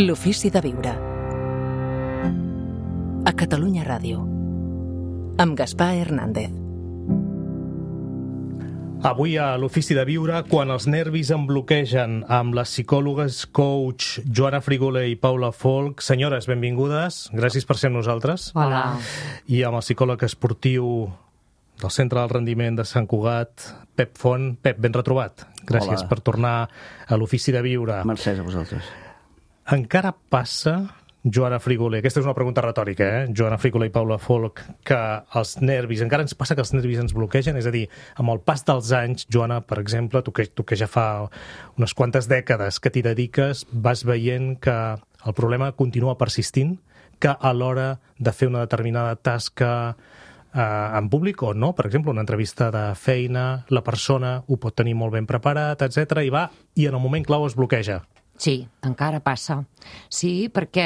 L'ofici de viure. A Catalunya Ràdio. Amb Gaspar Hernández. Avui a l'Ofici de Viure, quan els nervis em bloquegen, amb les psicòlogues coach Joana Frigoler i Paula Folch. Senyores, benvingudes. Gràcies per ser amb nosaltres. Hola. I amb el psicòleg esportiu del Centre del Rendiment de Sant Cugat, Pep Font. Pep, ben retrobat. Gràcies per tornar a l'Ofici de Viure. Mercè a vosaltres. Encara passa, Joana Frigoler, aquesta és una pregunta retòrica, Joana Frigoler i Paula Folch, que els nervis, encara ens passa que els nervis ens bloquegen? És a dir, amb el pas dels anys, Joana, per exemple, tu que ja fa unes quantes dècades que t'hi dediques, vas veient que el problema continua persistint, que a l'hora de fer una determinada tasca en públic o no, per exemple, una entrevista de feina, la persona ho pot tenir molt ben preparat, etc. I en el moment clau es bloqueja. Sí, encara passa. Sí, perquè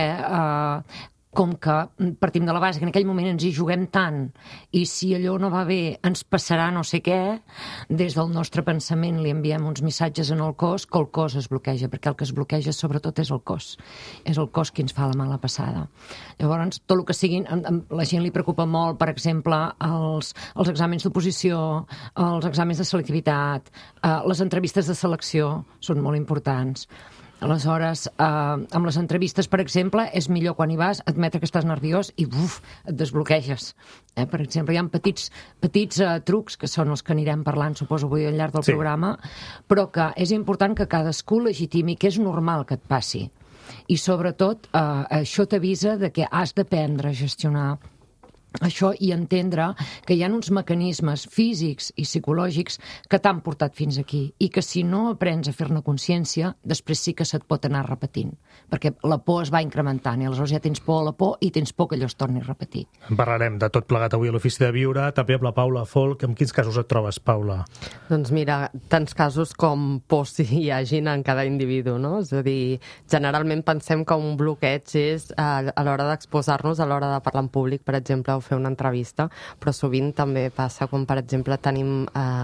com que partim de la base que en aquell moment ens hi juguem tant i si allò no va bé ens passarà no sé què, des del nostre pensament li enviem uns missatges en el cos que el cos es bloqueja, perquè el que es bloqueja sobretot és el cos. És el cos qui ens fa la mala passada. Llavors, tot el que siguin, la gent li preocupa molt, per exemple, els exàmens d'oposició, els exàmens de selectivitat, les entrevistes de selecció són molt importants. Aleshores, amb les entrevistes, per exemple, és millor quan hi vas admetre que estàs nerviós i et desbloqueges. Per exemple, hi ha petits trucs, que són els que anirem parlant, suposo, avui al llarg del programa, però que és important que cadascú legitimi que és normal que et passi. I, sobretot, això t'avisa de que has d'aprendre a gestionar això i entendre que hi ha uns mecanismes físics i psicològics que t'han portat fins aquí i que si no aprens a fer-ne consciència, després sí que se't pot anar repetint, perquè la por es va incrementant i aleshores ja tens por a la por i tens por que allò es torni a repetir. En parlarem de tot plegat avui a l'Ofici de Viure, també amb la Paula Folch. En quins casos et trobes, Paula? Doncs mira, tants casos com pors hi hagin en cada individu, no? És a dir, generalment pensem que un bloqueig és a l'hora d'exposar-nos, a l'hora de parlar en públic, per exemple, fer una entrevista, però sovint també passa quan, per exemple, tenim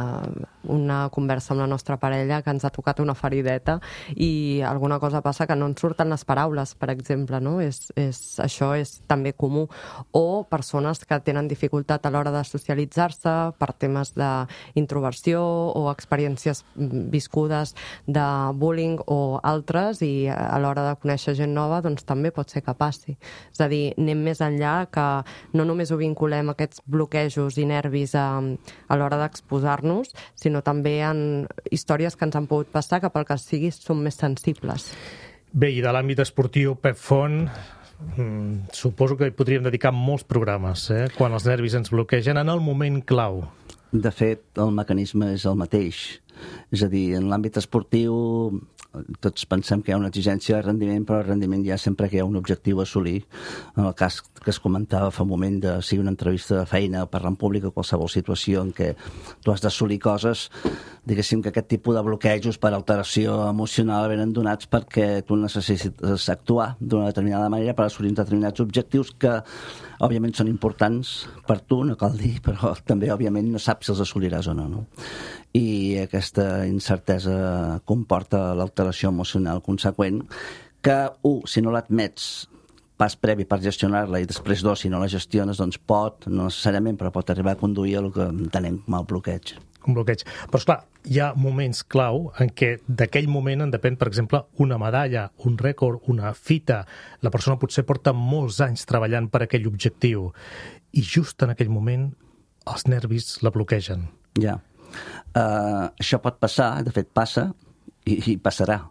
una conversa amb la nostra parella que ens ha tocat una ferideta i alguna cosa passa que no ens surten les paraules, per exemple, no? Això és també comú. O persones que tenen dificultat a l'hora de socialitzar-se per temes d'introversió o experiències viscudes de bullying o altres, i a l'hora de conèixer gent nova doncs també pot ser que passi. És a dir, anem més enllà, que no només ho vinculem aquests bloquejos i nervis a l'hora d'exposar-nos, sinó també en històries que ens han pogut passar que pel que sigui són més sensibles. Bé, i de l'àmbit esportiu, Pep Font, suposo que hi podríem dedicar molts programes, quan els nervis ens bloquegen en el moment clau. De fet, el mecanisme és el mateix. És a dir, en l'àmbit esportiu tots pensem que hi ha una exigència de rendiment, però el rendiment hi ha sempre que hi ha un objectiu a assolir. En el cas que es comentava fa un moment de sigui una entrevista de feina, parlar en públic o qualsevol situació en què tu has d'assolir coses, diguéssim que aquest tipus de bloquejos per alteració emocional venen donats perquè tu necessites actuar d'una determinada manera per assolir determinats objectius que òbviament són importants per tu, no cal dir, però també òbviament no saps si els assoliràs o no? I aquesta incertesa comporta l'alteració emocional conseqüent que, si no l'admets pas previ per gestionar-la i després, si no la gestiones, doncs pot, no necessàriament, però pot arribar a conduir a el que entenem com el bloqueig. Un bloqueig. Però, esclar, hi ha moments clau en què d'aquell moment en depèn, per exemple, una medalla, un rècord, una fita. La persona potser porta molts anys treballant per aquell objectiu i just en aquell moment els nervis la bloquegen. Ja. Això pot passar, de fet passa i passarà,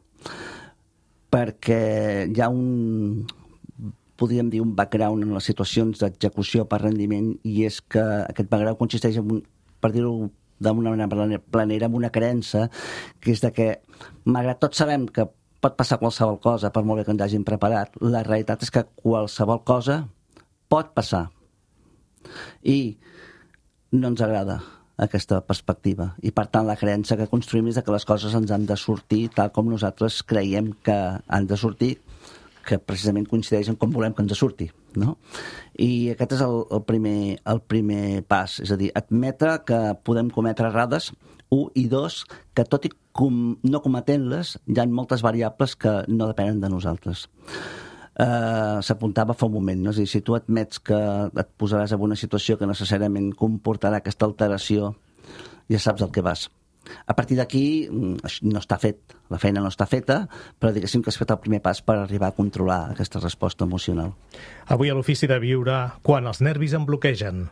perquè hi ha podríem dir un background en les situacions d'execució per rendiment, i és que aquest background consisteix en per dir-ho d'una manera planera, en una creença que és de que, malgrat tot sabem que pot passar qualsevol cosa per molt bé que ens hagin preparat, la realitat és que qualsevol cosa pot passar i no ens agrada aquesta perspectiva, i per tant la creença que construïm és que les coses ens han de sortir tal com nosaltres creiem que han de sortir, que precisament coincideix en com volem que ens surti, no? I aquest és el primer pas, és a dir, admetre que podem cometre errades i 2, que tot i no cometent-les, hi ha moltes variables que no depenen de nosaltres. S'apuntava fa un moment, no? És a dir, si tu admets que et posaràs en una situació que necessàriament comportarà aquesta alteració, ja saps el que vas. A partir d'aquí no està fet, la feina no està feta, però diguéssim que has fet el primer pas per arribar a controlar aquesta resposta emocional. Avui a l'Ofici de Viure, quan els nervis em bloquegen.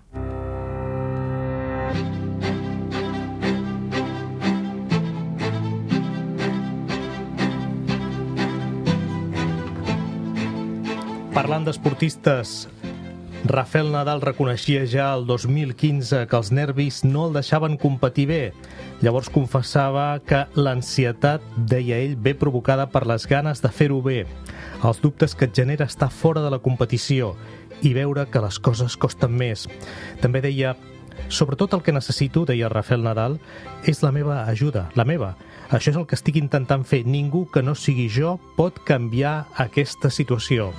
Parlant d'esportistes, Rafael Nadal reconeixia ja el 2015 que els nervis no el deixaven competir bé. Llavors confessava que l'ansietat, deia ell, ve provocada per les ganes de fer-ho bé, els dubtes que et genera estar fora de la competició i veure que les coses costen més. També deia: sobretot el que necessito, deia Rafael Nadal, és la meva ajuda, la meva. Això és el que estic intentant fer. Ningú que no sigui jo pot canviar aquesta situació.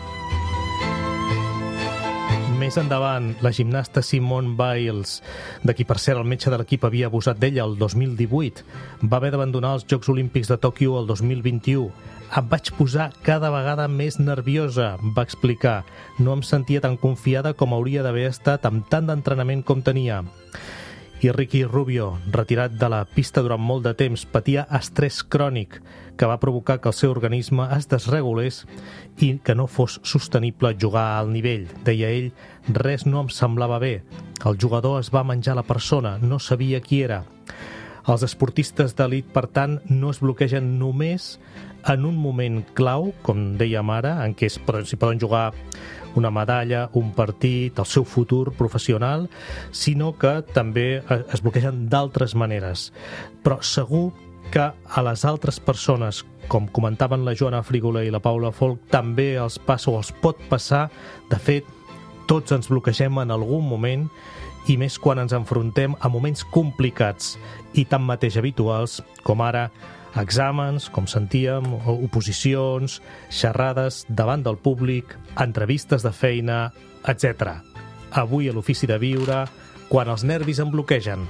Més endavant, la gimnasta Simone Biles, de qui per cert el metge de l'equip havia abusat d'ella el 2018, va haver d'abandonar els Jocs Olímpics de Tòquio el 2021. Em vaig posar cada vegada més nerviosa, va explicar. No em sentia tan confiada com hauria d'haver estat amb tant d'entrenament com tenia. I Ricky Rubio, retirat de la pista durant molt de temps, patia estrès crònic que va provocar que el seu organisme es desregulés i que no fos sostenible jugar a alt nivell. Deia ell: res no em semblava bé. El jugador es va menjar la persona, no sabia qui era. Els esportistes d'elit, per tant, no es bloquegen només en un moment clau, com dèiem ara, en què s'hi poden jugar una medalla, un partit, el seu futur professional, sinó que també es bloquegen d'altres maneres. Però segur que a les altres persones, com comentaven la Joana Frígola i la Paula Folch, també els passa o els pot passar. De fet, tots ens bloquegem en algun moment, i més quan ens enfrontem a moments complicats i tanmateix habituals, com ara exàmens, com sentíem, oposicions, xerrades davant del públic, entrevistes de feina, etc. Avui a l'Ofici de Viure, quan els nervis em bloquegen.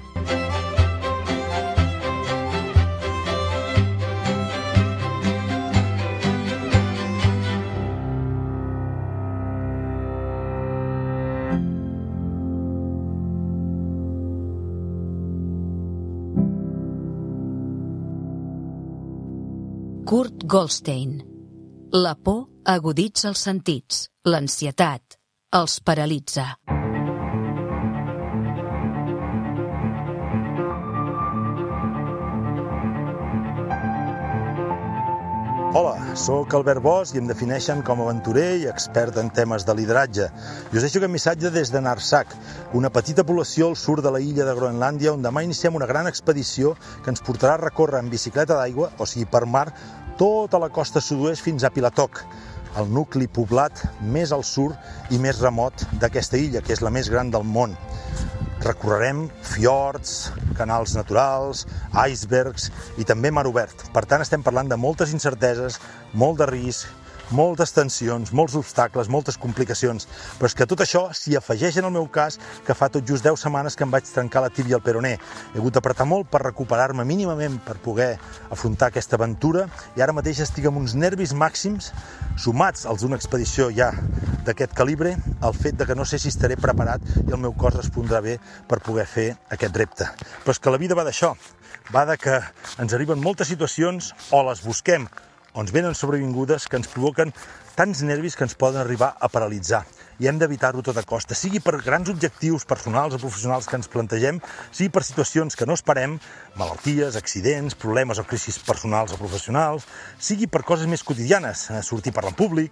Kurt Goldstein. La por aguditza els sentits, l'ansietat els paralitza. Hola, sóc Albert Bosch i em defineixen com a aventurer i expert en temes de lideratge. I us deixo aquest missatge des de Narsaq, una petita població al sud de la illa de Groenlàndia, on demà iniciem una gran expedició que ens portarà a recórrer en bicicleta d'aigua, o sigui per mar, tota la costa sud-oest fins a Pilatok, el nucli poblat més al sud i més remot d'aquesta illa, que és la més gran del món. Recorrerem fiords, canals naturals, icebergs i també mar obert. Per tant, estem parlant de moltes incerteses, molt de risc, moltes tensions, molts obstacles, moltes complicacions. Però és que tot això s'hi afegeix en el meu cas, que fa tot just 10 setmanes que em vaig trencar la tíbia al peroné. He hagut d'apretar molt per recuperar-me mínimament per poder afrontar aquesta aventura i ara mateix estic amb uns nervis màxims, sumats als d'una expedició ja d'aquest calibre, el fet de que no sé si estaré preparat i el meu cos respondrà bé per poder fer aquest repte. Però és que la vida va d'això, va de que ens arriben moltes situacions o les busquem o ens venen sobrevingudes que ens provoquen tants nervis que ens poden arribar a paralitzar. I hem d'evitar-ho a tota costa, sigui per grans objectius personals o professionals que ens plantegem, sigui per situacions que no esperem, malalties, accidents, problemes o crisis personals o professionals, sigui per coses més quotidianes, sortir a parlar en públic,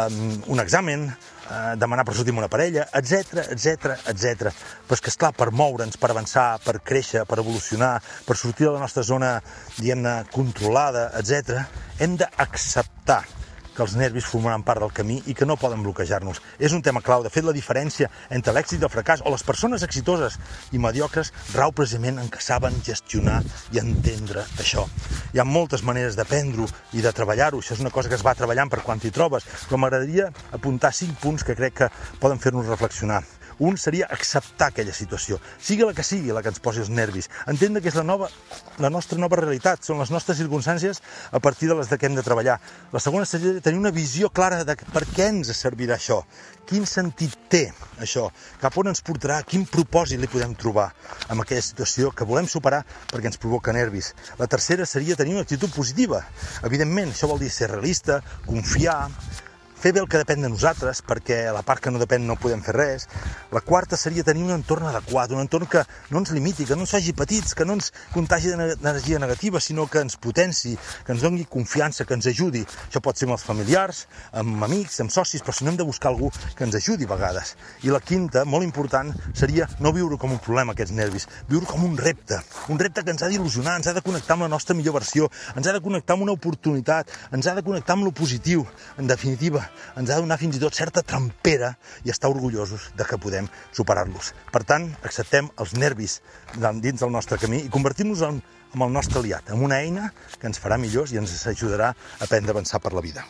un examen, demanar per sortir amb una parella, etc, etc, etc. Però és que, esclar, per moure'ns, per avançar, per créixer, per evolucionar, per sortir de la nostra zona, diguem-ne, controlada, etc, hem d'acceptar que els nervis formaran part del camí i que no poden bloquejar-nos. És un tema clau. De fet, la diferència entre l'èxit i el fracàs, o les persones exitoses i mediocres, rau precisament en que saben gestionar i entendre això. Hi ha moltes maneres d'aprendre-ho i de treballar-ho. Això és una cosa que es va treballant per quan t'hi trobes, però m'agradaria apuntar 5 punts que crec que poden fer-nos reflexionar. Un seria acceptar aquella situació, sigui la que ens posi els nervis, entendre que és la nostra nova realitat, són les nostres circumstàncies a partir de les que hem de treballar. La segona seria tenir una visió clara de per què ens servirà això, quin sentit té això, cap on ens portarà, quin propòsit li podem trobar en aquella situació que volem superar perquè ens provoca nervis. La tercera seria tenir una actitud positiva. Evidentment, això vol dir ser realista, confiar, fer bé el que depèn de nosaltres, perquè la part que no depèn no podem fer res. La quarta seria tenir un entorn adequat, un entorn que no ens limiti, que no ens faci petits, que no ens contagi d'energia negativa, sinó que ens potenci, que ens doni confiança, que ens ajudi. Això pot ser amb els familiars, amb amics, amb socis, però si no hem de buscar algú que ens ajudi a vegades. I la quinta, molt important, seria no viure com un problema aquests nervis, viure com un repte que ens ha d'il·lusionar, ens ha de connectar amb la nostra millor versió, ens ha de connectar amb una oportunitat, ens ha de connectar amb lo positiu, en definitiva, ens ha de donar fins i tot certa trampera i estar orgullosos de que podem superar-los. Per tant, acceptem els nervis dins del nostre camí i convertim-nos en el nostre aliat, en una eina que ens farà millors i ens ajudarà a aprendre a avançar per la vida.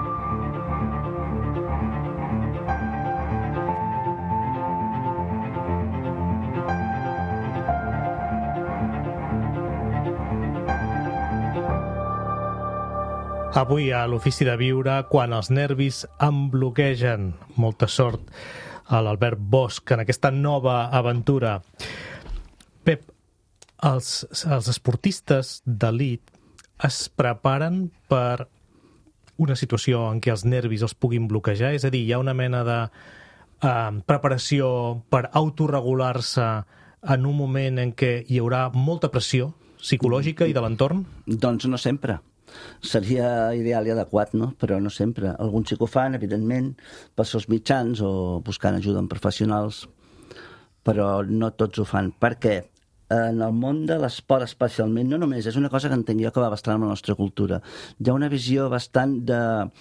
Avui a l'Ofici de Viure, quan els nervis em bloquegen. Molta sort a l'Albert Bosch en aquesta nova aventura. Pep, els esportistes d'elit es preparen per una situació en què els nervis els puguin bloquejar? És a dir, hi ha una mena de preparació per autorregular-se en un moment en què hi haurà molta pressió psicològica i de l'entorn? Doncs no sempre. Seria ideal i adequat, no? Però no sempre. Alguns sí que ho fan, evidentment, pels seus mitjans o buscant ajuda en professionals, però no tots ho fan. Per què? En el món de l'esport especialment, no només, és una cosa que entenc jo que va bastant amb la nostra cultura. Hi ha una visió bastant de,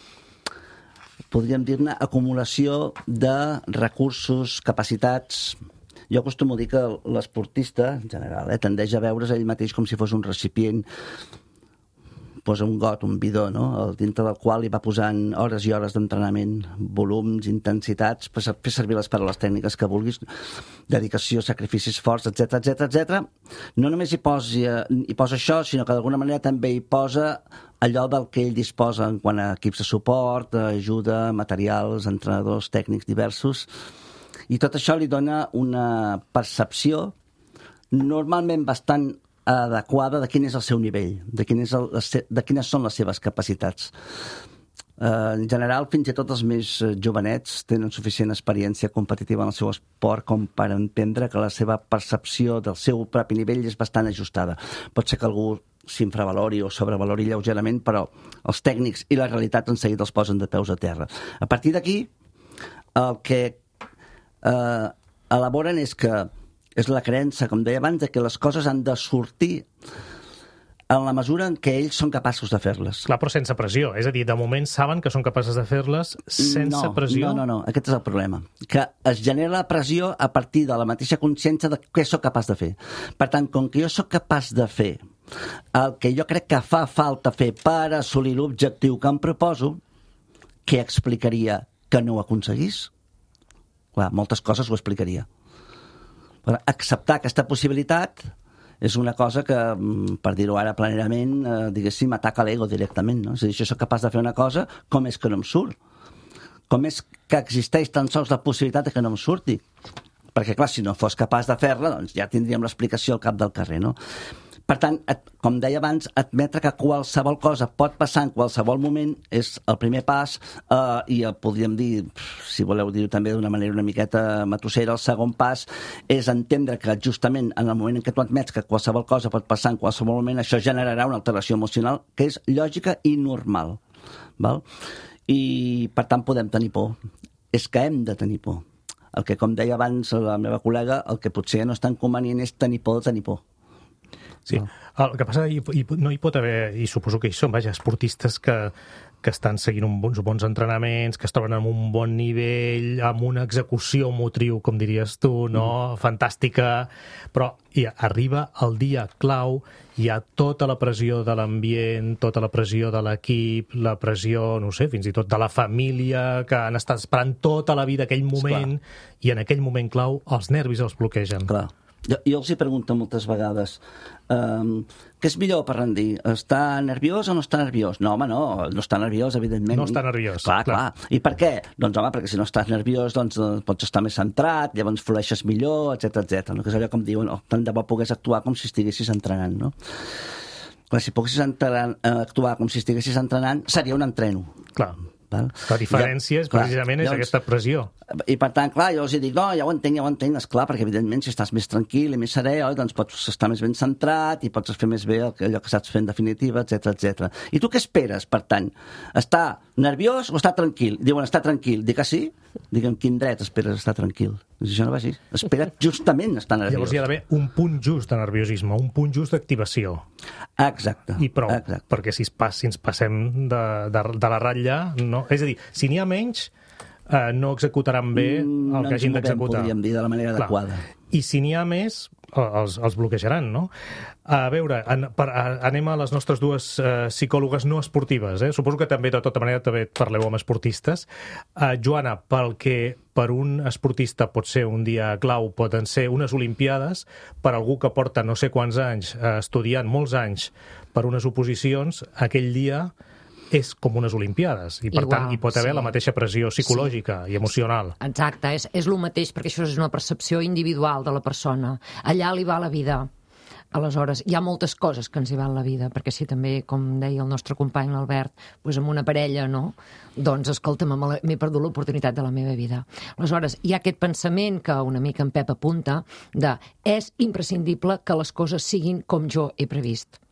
podríem dir-ne, acumulació de recursos, capacitats. Jo acostumo a dir que l'esportista, en general, tendeix a veure's ell mateix com si fos un recipient, posa un got, un bidó, no? Dintre del qual hi va posant hores i hores d'entrenament, volums, intensitats, fer servir les paraules tècniques que vulguis, dedicació, sacrificis forts, etc. No només hi posa això, sinó que d'alguna manera també hi posa allò del que ell disposa en quant a equips de suport, ajuda, materials, entrenadors, tècnics diversos, i tot això li dona una percepció normalment bastant adequada de quin és el seu nivell, de quines són les seves capacitats. En general, fins i tot els més jovenets tenen suficient experiència competitiva en el seu esport com per entendre que la seva percepció del seu propi nivell és bastant ajustada. Pot ser que algú s'infravalori o sobrevalori lleugerament, però els tècnics i la realitat en seguida els posen de peus a terra. A partir d'aquí, el que elaboren és la creença, com deia abans, que les coses han de sortir en la mesura en què ells són capaços de fer-les. Clar, però sense pressió. És a dir, de moment saben que són capaços de fer-les sense pressió? No. Aquest és el problema. Que es genera la pressió a partir de la mateixa consciència de què sóc capaç de fer. Per tant, com que jo sóc capaç de fer el que jo crec que fa falta fer per assolir l'objectiu que em proposo, què explicaria que no ho aconseguís? Clar, moltes coses ho explicaria. Per acceptar aquesta possibilitat és una cosa que, per dir-ho ara planerament, diguéssim, ataca l'ego directament, no? És a dir, si soc capaç de fer una cosa, com és que no em surt? Com és que existeix tan sols la possibilitat de que no em surti? Perquè, clar, si no fos capaç de fer-la, doncs ja tindríem l'explicació al cap del carrer, no? Per tant, com deia abans, admetre que qualsevol cosa pot passar en qualsevol moment és el primer pas i podríem dir, si voleu dir-ho també d'una manera una miqueta matossera, el segon pas és entendre que justament en el moment en què tu admets que qualsevol cosa pot passar en qualsevol moment, això generarà una alteració emocional que és lògica i normal. Val? I, per tant, podem tenir por. És que hem de tenir por. El que, com deia abans la meva col·lega, el que potser no és tan convenient és tenir por de tenir por. Sí, el que passa, no hi pot haver, i suposo que hi són, esportistes que que estan seguint uns bons entrenaments, que es troben en un bon nivell, amb una execució motriu, com diries tu, no? Fantàstica, però arriba el dia clau, hi ha tota la pressió de l'ambient, tota la pressió de l'equip, la pressió, no sé, fins i tot de la família, que han estat esperant tota la vida aquell moment, i en aquell moment clau els nervis els bloquegen. Clar. Jo els hi pregunto moltes vegades què és millor per rendir? Estar nerviós o no estar nerviós? No, home, no estar nerviós, evidentment. No estar nerviós. Clar. I per què? Doncs, home, perquè si no estàs nerviós doncs pots estar més centrat, llavors flueixes millor, etc. No? Que és allò com diuen, tant de bo pogués actuar com si estiguessis entrenant, no? Clar, si poguessis actuar com si estiguessis entrenant, seria un entreno. Clar. Val? La diferència precisament és aquesta pressió. I per tant, clar, jo els dic, no, ja ho entenc, esclar, perquè evidentment si estàs més tranquil i més serè, doncs pots estar més ben centrat i pots fer més bé allò que saps fer en definitiva, etc. I tu què esperes, per tant? Estar nerviós o estar tranquil? Diuen, estar tranquil. Dic que sí? Digue'm, quin dret esperes estar tranquil? Això no va així. Espera justament estar nerviós. Llavors hi ha d'haver un punt just de nerviosisme, un punt just d'activació. Exacte. I prou, perquè si ens passem de la ratlla, no. És a dir, si n'hi ha menys, no executaran bé el que hagin d'executar. Podríem dir de la manera adequada. I si n'hi ha més, els bloquejaran, no? A veure, anem a les nostres dues psicòlogues no esportives. Suposo que també, de tota manera, també parleu amb esportistes. Joana, pel que per un esportista pot ser un dia clau, poden ser unes Olimpiades, per algú que porta no sé quants anys estudiant, molts anys, per unes oposicions, aquell dia és com unes Olimpiades, i per tant hi pot haver la mateixa pressió psicològica i emocional. Exacte, és el mateix, perquè això és una percepció individual de la persona. Allà li va la vida. Aleshores, hi ha moltes coses que ens hi van la vida, perquè si també, com deia el nostre company l'Albert, doncs amb una parella, no? Doncs, escolta'm, m'he perdut l'oportunitat de la meva vida. Aleshores, hi ha aquest pensament que una mica en Pep apunta de és imprescindible que les coses siguin com jo he previst.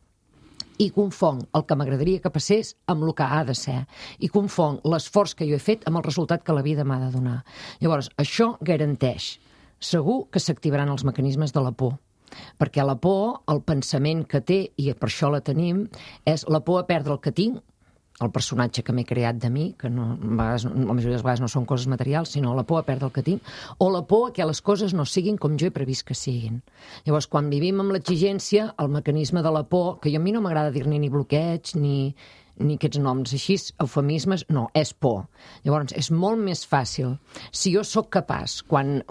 I confong el que m'agradaria que passés amb el que ha de ser. I confong l'esforç que jo he fet amb el resultat que la vida m'ha de donar. Llavors, això garanteix segur que s'activaran els mecanismes de la por. Perquè la por, el pensament que té, i per això la tenim, és la por a perdre el que tinc, el personatge que m'he creat de mi, que no, la majoria de les vegades no són coses materials, sinó la por a perdre el que tinc, o la por a que les coses no siguin com jo he previst que siguin. Llavors, quan vivim amb l'exigència, el mecanisme de la por, que a mi no m'agrada dir-ne ni bloqueig, ni aquests noms així, eufemismes, no, és por. Llavors, és molt més fàcil. Si jo sóc capaç, quan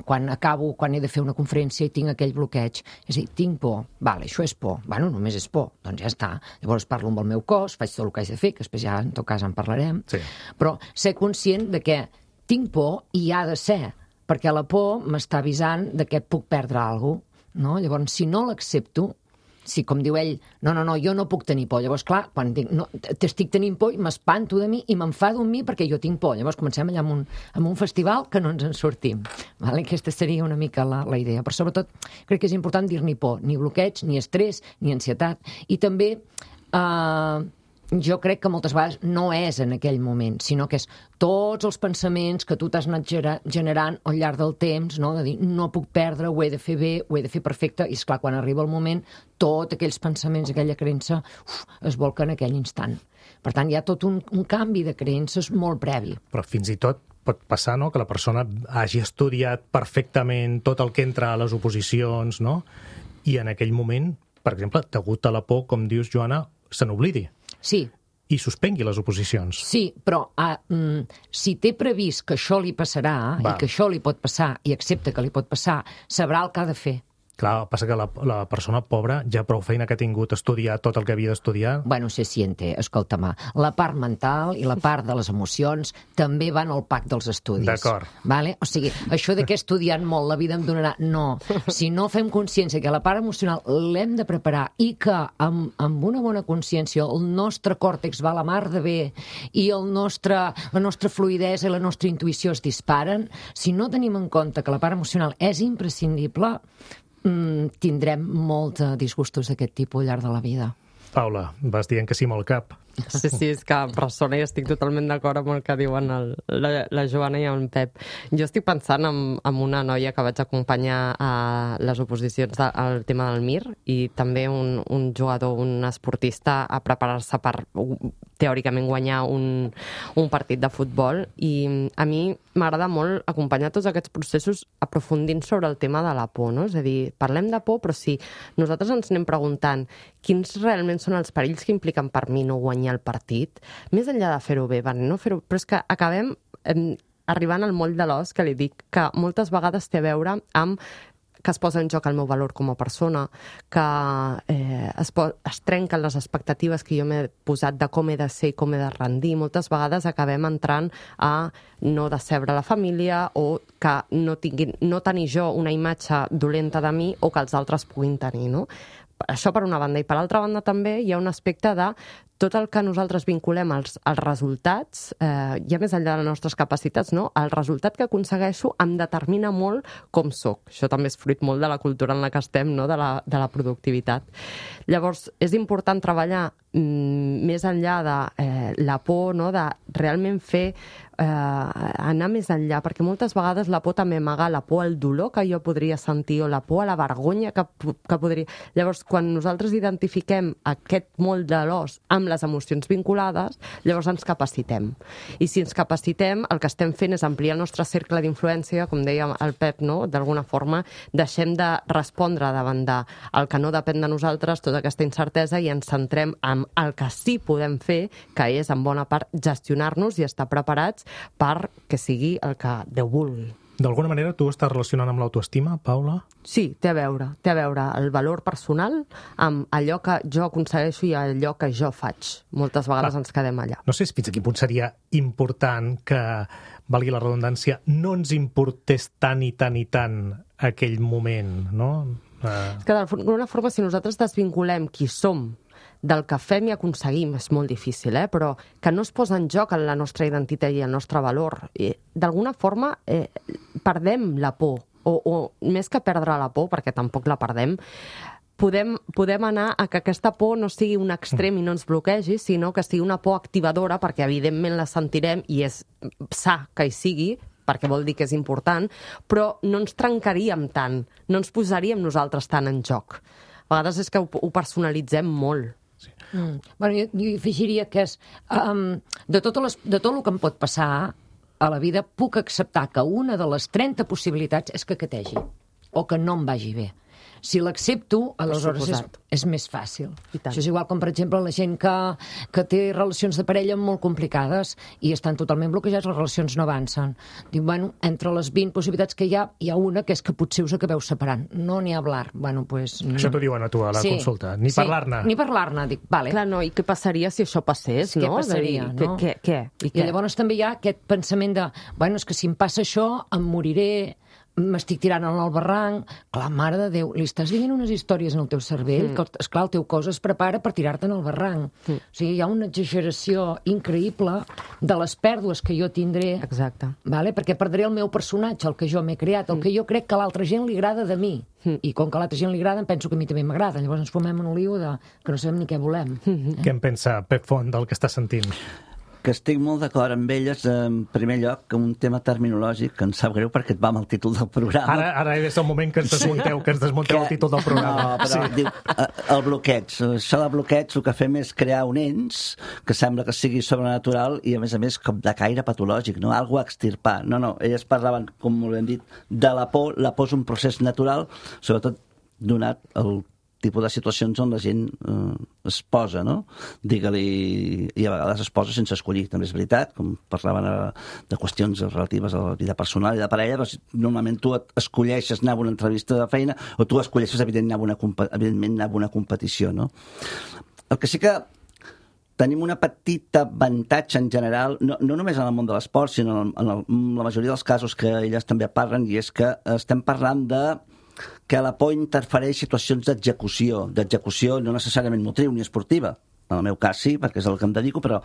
he de fer una conferència i tinc aquell bloqueig, és a dir, tinc por, vale, això és por, bueno, només és por, doncs ja està. Llavors parlo amb el meu cos, faig tot el que haig de fer, que després ja en tot cas en parlarem, però ser conscient de que tinc por i ha de ser, perquè la por m'està avisant de que puc perdre alguna cosa, no? Llavors, si no l'accepto, si, com diu ell, no, jo no puc tenir por. Llavors, clar, quan dic, no, t'estic tenint por i m'espanto de mi i m'enfado amb mi perquè jo tinc por. Llavors comencem allà amb un festival que no ens en sortim. Vale? Aquesta seria una mica la idea. Però sobretot crec que és important dir-ne por, ni bloqueig, ni estrès, ni ansietat. I també jo crec que moltes vegades no és en aquell moment, sinó que és tots els pensaments que tu t'has anat generant al llarg del temps, no? De dir, no puc perdre, ho he de fer bé, ho he de fer perfecte, i esclar, quan arriba el moment, tots aquells pensaments, aquella creença, es volca en aquell instant. Per tant, hi ha tot un canvi de creences molt previ. Però fins i tot pot passar, no?, que la persona hagi estudiat perfectament tot el que entra a les oposicions, no?, i en aquell moment, per exemple, degut a la por, com dius, Joana, se n'oblidi. Sí. I suspengui les oposicions. Sí, però si té previst que això li passarà i que això li pot passar i accepta que li pot passar, sabrà el que ha de fer. Clar, passa que la persona pobra ja prou feina que ha tingut estudiar tot el que havia d'estudiar. Bueno, se siente, escolta-me. La part mental i la part de les emocions també van al pack dels estudis. D'acord. Vale? O sigui, això de que he estudiat molt la vida em donarà... No. Si no fem consciència que la part emocional l'hem de preparar i que amb una bona consciència el nostre còrtex va a la mar de bé i la nostra fluïdesa i la nostra intuïció es disparen, si no tenim en compte que la part emocional és imprescindible, tindrem molts disgustos d'aquest tipus al llarg de la vida. Paula, vas dient que sí amb el cap. Sí, és que ressona i estic totalment d'acord amb el que diuen la Joana i el Pep. Jo estic pensant en una noia que vaig acompanyar a les oposicions al tema del Mir i també un jugador, un esportista a preparar-se per teòricament guanyar un partit de futbol, i a mi m'agrada molt acompanyar tots aquests processos aprofundint sobre el tema de la por, no? És a dir, parlem de por, però si nosaltres ens anem preguntant quins realment són els perills que impliquen per mi no guanyar el partit, més enllà de fer-ho bé, no fer-ho, però és que acabem arribant al moll de l'os, que li dic que moltes vegades té a veure amb que es posa en joc el meu valor com a persona, que es trenquen les expectatives que jo m'he posat de com he de ser i com he de rendir. Moltes vegades acabem entrant a no decebre la família o que no tenir jo una imatge dolenta de mi o que els altres puguin tenir, no? Això per una banda. I per altra banda també hi ha un aspecte de tot el que nosaltres vinculem als resultats, ja més enllà de les nostres capacitats, no? El resultat que aconsegueixo em determina molt com soc. Això també és fruit molt de la cultura en la que estem, no? De la productivitat. Llavors, és important treballar més enllà de la por, no? De realment fer anar més enllà, perquè moltes vegades la por també amaga la por al dolor que jo podria sentir o la por a la vergonya que podria... Llavors, quan nosaltres identifiquem aquest moll de l'os amb les emocions vinculades, llavors ens capacitem. I si ens capacitem, el que estem fent és ampliar el nostre cercle d'influència, com deia el Pep, no? D'alguna forma, deixem de respondre davant del que no depèn de nosaltres, tota aquesta incertesa, i ens centrem en el que sí podem fer, que és, en bona part, gestionar-nos i estar preparats per que sigui el que Déu vulgui. D'alguna manera, tu estàs relacionant amb l'autoestima, Paula? Sí, té a veure el valor personal amb allò que jo aconsegueixo i allò que jo faig. Moltes vegades ens quedem allà. No sé fins a quin punt seria important que, valgui la redundància, no ens importés tant i tant i tant aquell moment, no? És que d'alguna forma, si nosaltres desvinculem qui som del que fem i aconseguim, és molt difícil, però que no es posa en joc en la nostra identitat i el nostre valor. D'alguna forma, perdem la por, o més que perdre la por, perquè tampoc la perdem, podem anar a que aquesta por no sigui un extrem i no ens bloquegi, sinó que sigui una por activadora, perquè evidentment la sentirem i és sa que hi sigui, perquè vol dir que és important, però no ens trencaríem tant, no ens posaríem nosaltres tant en joc. A vegades és que ho personalitzem molt. Sí. Bueno, jo afegiria que és de tot el que em pot passar a la vida, puc acceptar que una de les 30 possibilitats és que categi o que no em vagi bé. Si l'accepto, aleshores és més fàcil. Això és igual com, per exemple, la gent que té relacions de parella molt complicades i estan totalment bloquejats, les relacions no avancen. Dic, bueno, entre les 20 possibilitats que hi ha una que és que potser us acabeu separant. No n'hi ha hablar. Bueno, pues... Això t'ho diuen a tu a la consulta. Ni parlar-ne. Ni parlar-ne. Dic, vale. Clar, no, i què passaria si això passés, no? Què passaria, no? Què? I llavors també hi ha aquest pensament de, bueno, és que si em passa això, em moriré, m'estic tirant en el barranc. Clar, mare de Déu, li estàs dient unes històries en el teu cervell que, esclar, el teu cos es prepara per tirar-te en el barranc. O sigui, hi ha una exageració increïble de les pèrdues que jo tindré. Exacte. Vale? Perquè perdré el meu personatge, el que jo m'he creat, el que jo crec que a l'altra gent li agrada de mi. I com que a l'altra gent li agrada, em penso que a mi també m'agrada. Llavors ens fumem en un lío que no sabem ni què volem. Què en pensa Pep Font del que està sentint? Que estic molt d'acord amb elles, en primer lloc, que un tema terminològic, que em sap greu perquè et va amb el títol del programa. Ara és el moment que ens desmunteu el títol del programa. No, però diu, el bloqueig. Això del bloqueig el que fem és crear un ens que sembla que sigui sobrenatural i, a més, com de caire patològic, no? Algo a extirpar. No, elles parlaven, com molt ben dit, de la por. La por és un procés natural, sobretot donat el tipus de situacions on la gent es posa, no? Digue-li... I a vegades es posa sense escollir, també és veritat, com parlaven de qüestions relatives a la vida personal i de parella, doncs normalment tu escolleixes anar a una entrevista de feina o tu escolleixes, evidentment, anar a una competició, no? El que sí que tenim una petita avantatge en general, no només en el món de l'esport, sinó en la majoria dels casos que elles també parlen, i és que estem parlant de que la por interfereix situacions d'execució no necessàriament motriu ni esportiva. En el meu cas sí, perquè és el que em dedico, però...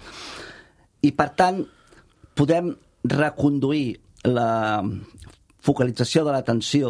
I, per tant, podem reconduir la focalització de l'atenció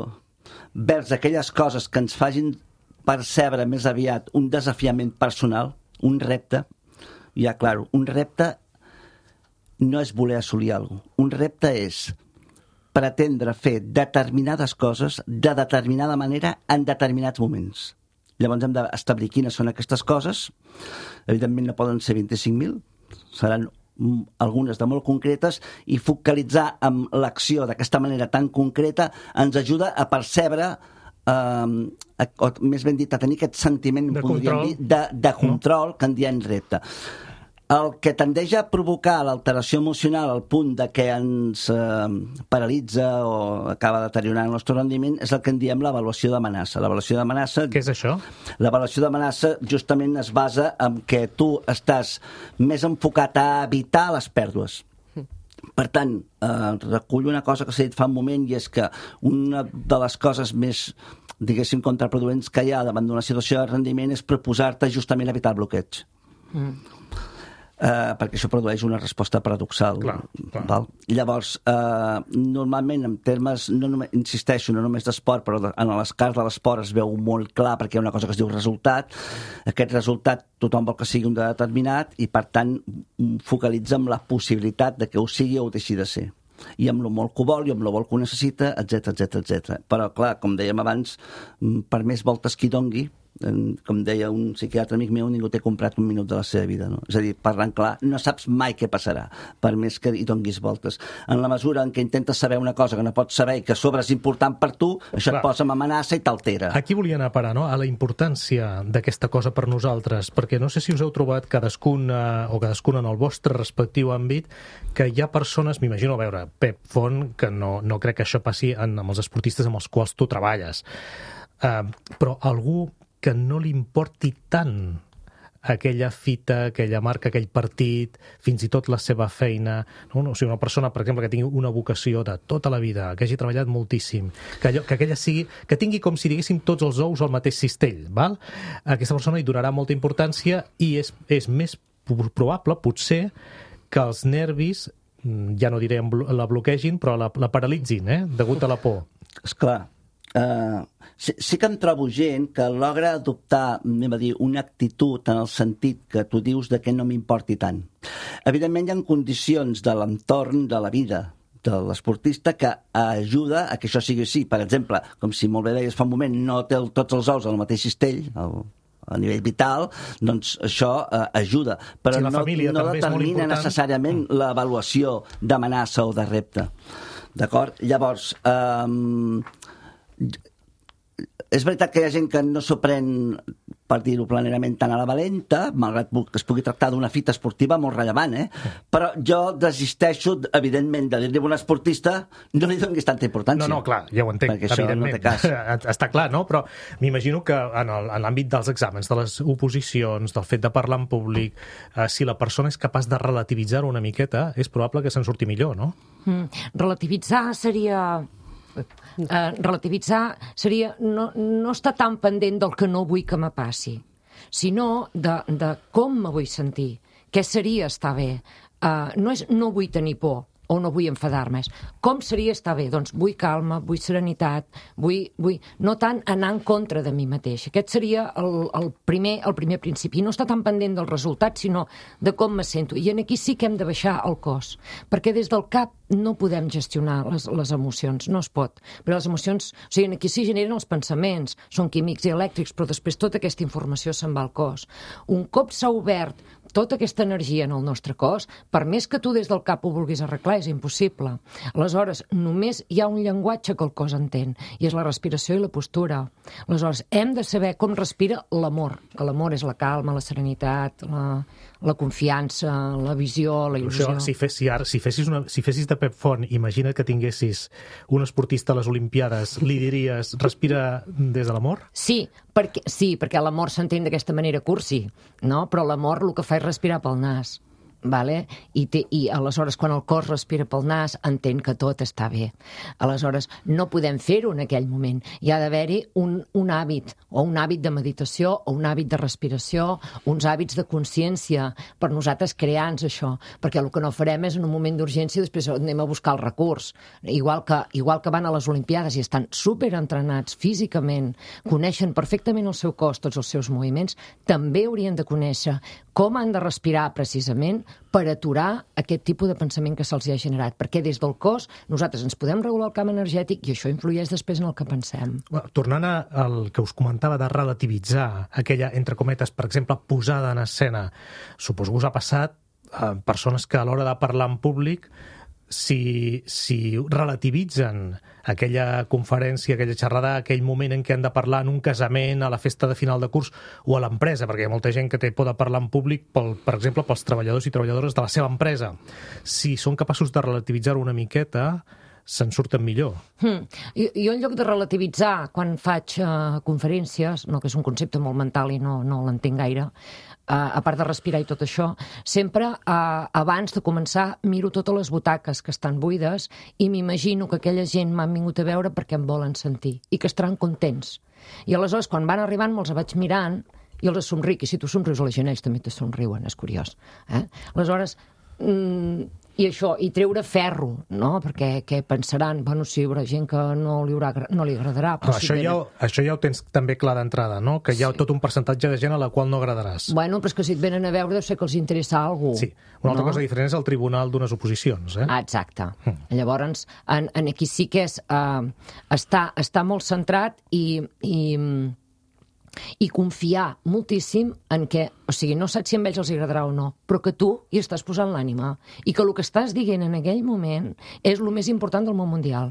vers aquelles coses que ens facin percebre més aviat un desafiament personal, un repte, ja, claro, un repte no és voler assolir alguna cosa. Un repte és pretendre fer determinades coses de determinada manera en determinats moments. Llavors hem d'establir quines són aquestes coses. Evidentment no poden ser 25.000, seran algunes de molt concretes, i focalitzar amb l'acció d'aquesta manera tan concreta ens ajuda a percebre, o més ben dit, a tenir aquest sentiment de control que en diem repte. El que tendeix a provocar l'alteració emocional al punt de que ens paralitza o acaba deteriorant el nostre rendiment és el que en diem l'avaluació d'amenaça. L'avaluació d'amenaça... Què és això? L'avaluació d'amenaça justament es basa en que tu estàs més enfocat a evitar les pèrdues. Per tant, recullo una cosa que s'ha dit fa un moment, i és que una de les coses més, diguéssim, contraproduents que hi ha davant d'una situació de rendiment és proposar-te justament evitar el bloqueig. Perquè això produeix una resposta paradoxal. Clar. Val? Llavors, normalment, en termes, insisteixo, no només d'esport, però en les cases de l'esport es veu molt clar perquè hi ha una cosa que es diu resultat. Aquest resultat tothom vol que sigui un determinat i, per tant, focalitza en la possibilitat de que ho sigui o ho deixi de ser. I amb lo molt que ho vol i amb lo molt que ho necessita, etc. Però, clar, com dèiem abans, per més voltes que hi dongui, com deia un psiquiatre amic meu, ningú t'ha comprat un minut de la seva vida, no? És a dir, parlant clar, no saps mai què passarà, per més que hi donguis voltes. En la mesura en què intentes saber una cosa que no pots saber i que a sobre és important per tu, això et posa amb amenaça i t'altera. Aquí volia anar a parar, no?, a la importància d'aquesta cosa per nosaltres, perquè no sé si us heu trobat cadascuna en el vostre respectiu àmbit, que hi ha persones, m'imagino, a veure, Pep Font, que no crec que això passi amb els esportistes amb els quals tu treballes, però algú que no li importi tant aquella fita, aquella marca, aquell partit, fins i tot la seva feina, no? O sigui, una persona, per exemple, que tingui una vocació de tota la vida, que hagi treballat moltíssim, que aquella sigui, que tingui com si diguéssim tots els ous al mateix cistell, val? Aquesta persona hi donarà molta importància i és més probable, potser, que els nervis, ja no diré la bloquegin, però la paralitzin, degut a la por. Esclar. Sí que em trobo gent que logra adoptar, anem a dir, una actitud en el sentit que tu dius de que no m'importi tant. Evidentment hi ha condicions de l'entorn de la vida de l'esportista que ajuda a que això sigui així. Per exemple, com si molt bé deies fa un moment, no té tots els ous al mateix cistell, a nivell vital, doncs això ajuda. Però no determina necessàriament l'avaluació d'amenaça o de repte. D'acord? Llavors, és veritat que hi ha gent que no s'ho pren, per dir-ho planerament, tan a la valenta, malgrat que es pugui tractar d'una fita esportiva molt rellevant, però jo desisteixo, evidentment, de dir-li a un esportista no li donis tanta importància. No, clar, ja ho entenc, evidentment. No té cas. Està clar, no? Però m'imagino que en l'àmbit dels exàmens, de les oposicions, del fet de parlar en públic, si la persona és capaç de relativitzar-ho una miqueta, és probable que se'n surti millor, no? Relativitzar seria no estar tan pendent del que no vull que me passi, sinó de com me vull sentir, què seria estar bé. No és no vull tenir por o no vull enfadar-me. Com seria estar bé? Doncs vull calma, vull serenitat, vull no tant anar en contra de mi mateix. Aquest seria el primer principi. No estar tan pendent del resultat, sinó de com me sento. I aquí sí que hem de baixar el cos, perquè des del cap no podem gestionar les emocions, no es pot. Però les emocions, o sigui, aquí sí generen els pensaments, són químics i elèctrics, però després tota aquesta informació se'n va al cos. Un cop s'ha obert tota aquesta energia en el nostre cos, per més que tu des del cap ho vulguis arreglar, és impossible. Aleshores, només hi ha un llenguatge que el cos entén, i és la respiració i la postura. Aleshores, hem de saber com respira l'amor, que l'amor és la calma, la serenitat, la confiança, la visió, la il·lusió. Això, si fessis de Pep Font, imagina que tinguessis un esportista a les Olimpiades, li diries, respira des de l'amor? Sí, perquè l'amor s'entén d'aquesta manera cursi, no? Però l'amor el que fa és respirar pel nas. vale? I aleshores quan el cos respira pel nas entén que tot està bé. Aleshores no podem fer-ho en aquell moment. Hi ha d'haver-hi un hàbit, o un hàbit de meditació, o un hàbit de respiració, uns hàbits de consciència per nosaltres crear-nos això, perquè el que no farem és en un moment d'urgència després anem a buscar el recurs. Igual que van a les Olimpiades i estan superentrenats físicament, coneixen perfectament el seu cos, tots els seus moviments, també haurien de conèixer com han de respirar precisament per aturar aquest tipus de pensament que se'ls ha generat, perquè des del cos nosaltres ens podem regular el camp energètic i això influeix després en el que pensem. Tornant al que us comentava de relativitzar aquella, entre cometes, per exemple, posada en escena, suposo que us ha passat a persones que a l'hora de parlar en públic si relativitzen aquella conferència, aquella xerrada, aquell moment en què han de parlar en un casament, a la festa de final de curs o a l'empresa, perquè hi ha molta gent que té por de parlar en públic, per exemple, pels treballadors i treballadores de la seva empresa. Si són capaços de relativitzar-ho una miqueta, se'n surten millor. Jo en lloc de relativitzar, quan faig conferències, no, que és un concepte molt mental i no l'entenc gaire, a part de respirar i tot això, sempre abans de començar miro totes les butaques que estan buides i m'imagino que aquella gent m'han vingut a veure perquè em volen sentir i que estaran contents. I aleshores, quan van arribant, me'ls vaig mirant i els somric. I si tu somrius a la gent, ells també te somriuen, és curiós. Aleshores, i això, i treure ferro, no? Perquè què pensaran? Bueno, sí, hi haurà gent que no li agradarà. Però això ja ho tens també clar d'entrada, no? Que hi ha tot un percentatge de gent a la qual no agradaràs. Bueno, però és que si et venen a veure deu ser que els interessa alguna cosa. Sí, una altra cosa diferent és el tribunal d'unes oposicions, eh? Exacte. Llavors, aquí sí que és estar molt centrat i confiar moltíssim en que, o sigui, no saps si a ells els agradarà o no, però que tu hi estàs posant l'ànima i que el que estàs dient en aquell moment és el més important del món mundial.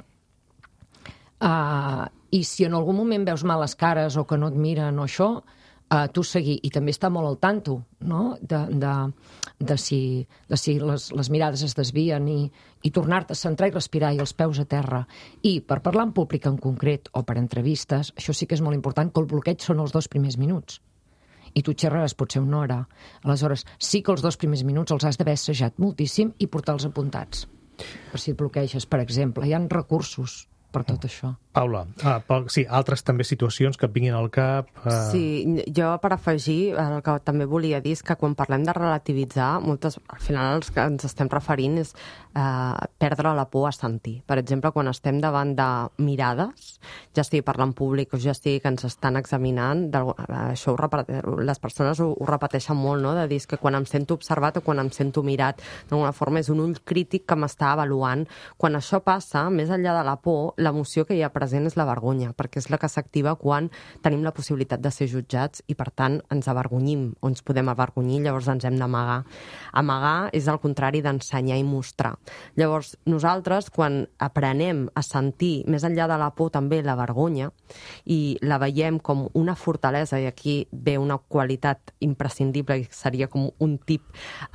I si en algun moment veus males cares o que no et miren o això, tu seguir, i també estar molt al tanto, no? de si les mirades es desvien i tornar-te a centrar i respirar i els peus a terra. I per parlar en públic en concret o per entrevistes, això sí que és molt important, que el bloqueig són els 2 primers minuts. I tu xerraràs potser una hora. Aleshores, sí que els 2 primers minuts els has d'haver assajat moltíssim i portar-los apuntats. Per si et bloqueges, per exemple. Hi ha recursos per tot això. Paula, sí, altres també situacions que et vinguin al cap... Sí, jo per afegir, el que també volia dir és que quan parlem de relativitzar, al final el que ens estem referint és perdre la por a sentir. Per exemple, quan estem davant de mirades, ja estigui parlant públic o ja estigui que ens estan examinant, això les persones ho repeteixen molt, no? De dir que quan em sento observat o quan em sento mirat, d'alguna forma és un ull crític que m'està avaluant. Quan això passa, més enllà de la por, l'emoció que hi ha present és la vergonya, perquè és la que s'activa quan tenim la possibilitat de ser jutjats i, per tant, ens avergonyim o ens podem avergonyir, llavors ens hem d'amagar. Amagar és el contrari d'ensenyar i mostrar. Llavors, nosaltres, quan aprenem a sentir, més enllà de la por, també la vergonya, i la veiem com una fortalesa, i aquí ve una qualitat imprescindible, que seria com un tip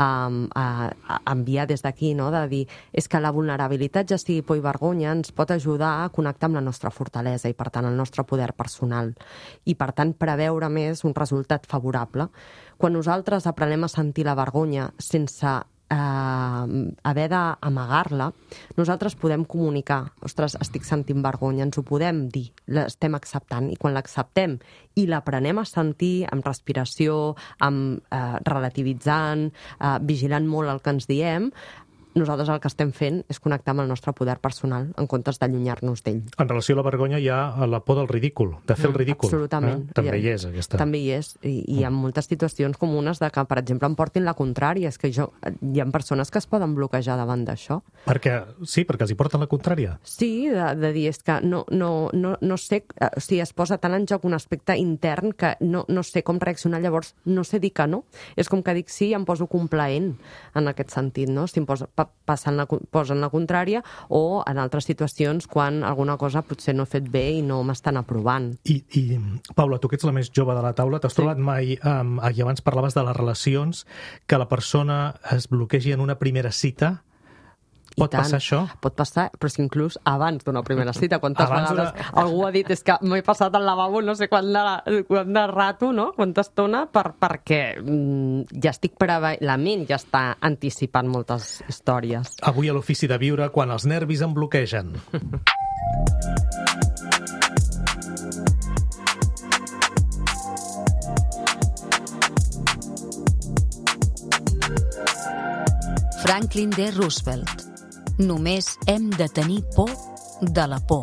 a enviar des d'aquí, no? De dir, és que la vulnerabilitat, ja sigui por i vergonya, ens pot ajudar a connectar amb la nostra fortalesa i, per tant, el nostre poder personal. I, per tant, preveure més un resultat favorable. Quan nosaltres aprenem a sentir la vergonya sense haver d'amagar-la, nosaltres podem comunicar, ostres, estic sentint vergonya, ens ho podem dir, l'estem acceptant, i quan l'acceptem i l'aprenem a sentir amb respiració, amb relativitzant, vigilant molt el que ens diem, nosaltres el que estem fent és connectar amb el nostre poder personal en comptes d'allunyar-nos d'ell. En relació a la vergonya hi ha la por del ridícul, de fer el ridícul. Absolutament. També hi és, aquesta. També hi és. I hi ha moltes situacions comunes de que, per exemple, em portin la contrària. És que hi ha persones que es poden bloquejar davant d'això. Sí, perquè els hi porten la contrària. Sí, de dir, és que no sé, o sigui, es posa tant en joc un aspecte intern que no sé com reaccionar, llavors no sé dir que no. És com que dic sí i em poso complaent en aquest sentit, no? Si em posen la contrària, o en altres situacions quan alguna cosa potser no he fet bé i no m'estan aprovant. I Paula, tu que ets la més jove de la taula, t'has trobat mai, i abans parlaves de les relacions, que la persona es bloquegi en una primera cita Pot passar això? Pot passar, però és que inclús abans d'una primera cita, quantes vegades algú ha dit és que m'he passat al lavabo no sé quant de rato, no? Quanta estona, perquè ja estic la ment ja està anticipant moltes històries. Avui a l'Ofici de Viure, quan els nervis em bloquegen. Franklin D. Roosevelt. Només hem de tenir por de la por.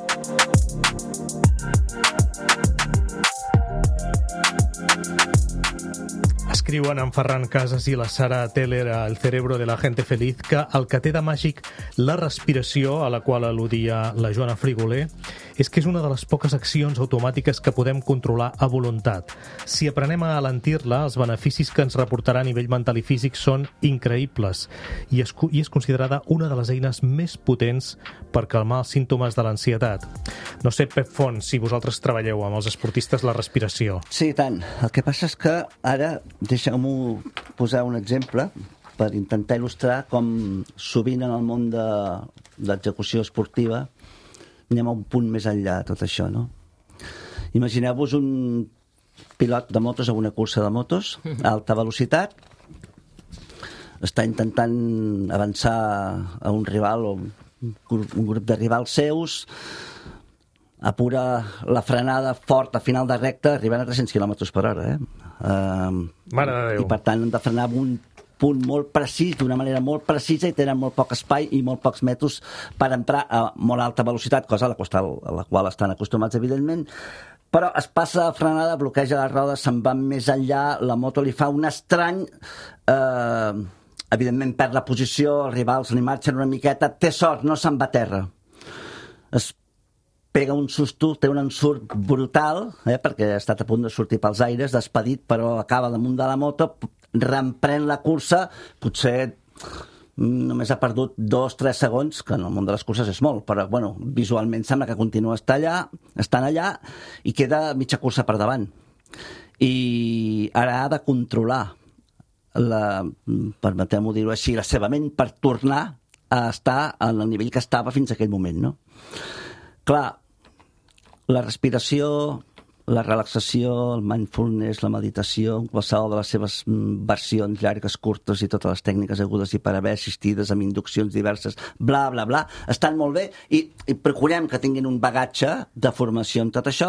Escriuen en Ferran Casas i la Sara Teller a El cerebro de la gente feliz que el que té de màgic la respiració, a la qual al·ludia la Joana Frigoler, és que és una de les poques accions automàtiques que podem controlar a voluntat. Si aprenem a alentir-la, els beneficis que ens reportarà a nivell mental i físic són increïbles i és considerada una de les eines més potents per calmar els símptomes de l'ansietat. No sé, Pep Font, si vosaltres treballeu amb els esportistes la respiració. Sí, tant. El que passa és que ara, deixeu-m'ho posar un exemple per intentar il·lustrar com sovint en el món de l'execució esportiva anem a un punt més enllà de tot això, no? Imagineu-vos un pilot de motos a una cursa de motos a alta velocitat, està intentant avançar a un rival o un grup de rivals seus, apura la frenada fort a final de recta, arribant a 300 km per hora, Mare de Déu. I per tant han de frenar amb un punt molt precís, d'una manera molt precisa, i tenen molt poc espai i molt pocs metros per entrar a molt alta velocitat, cosa a la qual estan acostumats, evidentment, però es passa a frenada, bloqueja les rodes, se'n va més enllà, la moto li fa un estrany, evidentment perd la posició, els rivals li marxen una miqueta, té sort, no se'n va a terra. Es pega un susto, té un ensurt brutal, perquè ha estat a punt de sortir pels aires, despedit, però acaba damunt de la moto, reemprèn la cursa, potser només ha perdut 2-3 segons, que en el món de les curses és molt, però bueno, visualment sembla que continua estant allà i queda mitja cursa per davant. I ara ha de controlar, permeteu-m'ho dir-ho així, la seva ment per tornar a estar al nivell que estava fins a aquell moment, no? Clar, la respiració, la relaxació, el mindfulness, la meditació, qualsevol de les seves versions llargues, curtes i totes les tècniques agudes i per haver assistides amb induccions diverses, bla, bla, bla, estan molt bé i procurem que tinguin un bagatge de formació en tot això.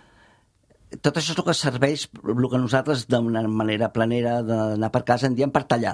Tot això és el que serveix, el que nosaltres d'una manera planera d'anar per casa en diem per tallar,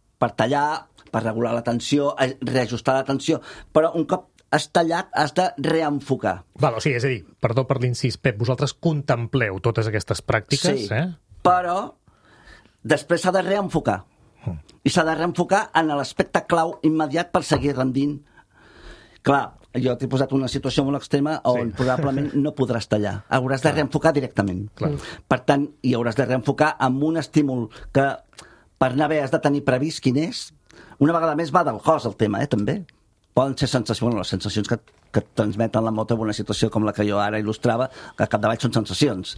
per regular la tensió, reajustar la tensió, però un cop has tallat, has de reenfocar. Val, o sigui, és a dir, perdó per l'incís, Pep, vosaltres contempleu totes aquestes pràctiques, sí, però després s'ha de reenfocar. I s'ha de reenfocar en l'aspecte clau immediat per seguir rendint. Clar, jo t'he posat una situació molt extrema on probablement no podràs tallar. Hauràs de reenfocar directament. Clar. Per tant, hi hauràs de reenfocar amb un estímul que per anar bé has de tenir previst quin és. Una vegada més va del cos el tema, també. Poden ser sensacions, les sensacions que et transmeten la moto en una situació com la que jo ara il·lustrava, que al capdavall són sensacions.